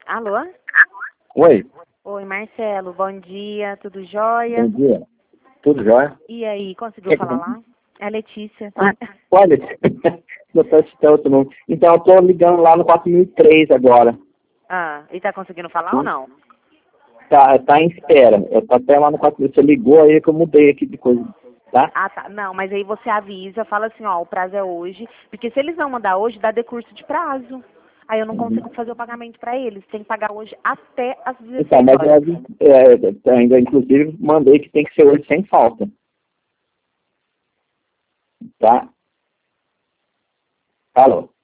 Alô? Oi, Oi, Marcelo, bom dia, tudo jóia? bom dia. Tudo jóia? E aí, conseguiu falar lá? É a Letícia. Ah, olha, eu tô escutando não. Então eu tô ligando lá no 4003 agora. E tá conseguindo falar ou não? Tá em espera. Eu tô até lá no 4003. Você ligou aí que eu mudei aqui de coisa, tá? Ah, tá. Não, mas aí você avisa, fala assim, ó, o prazo é hoje, porque se eles não mandar hoje, dá decurso de prazo. Aí eu não consigo fazer o pagamento pra eles. Tem que pagar hoje até às Então, 16 mas horas. eu ainda inclusive mandei que tem que ser hoje sem falta, tá? Alô?